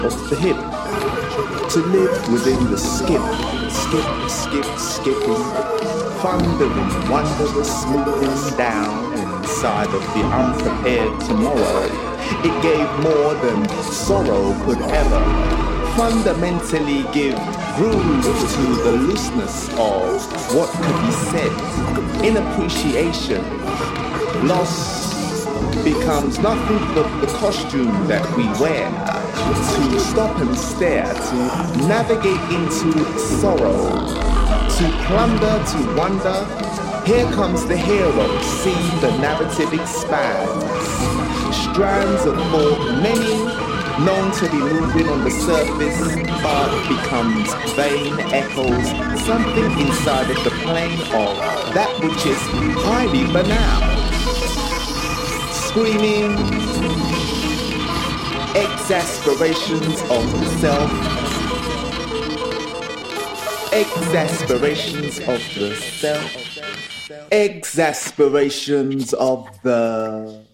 of the hip. To live within the skipping, thundering, wondrous moving down inside of the unprepared tomorrow. It gave more than sorrow could ever fundamentally give room to the looseness of what could be said. In appreciation, loss becomes nothing but the costume that we wear to stop and stare, to navigate into sorrow, to plunder, to wonder. Here comes the hero, see the narrative expands. Strands of thought, many known to be moving on the surface, but becomes vain echoes, something inside of the plane of that which is highly banal. Screaming exasperations of the self, exasperations of the self, exasperations of the